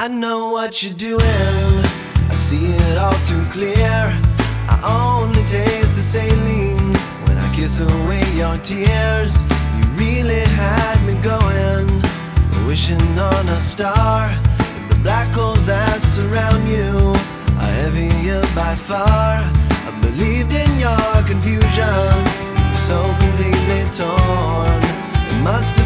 I know what you're doing, I see it all too clear. I only taste the saline when I kiss away your tears. You really had me going, wishing on a star. But the black holes that surround you are heavier by far. I believed in your confusion, so completely torn. It must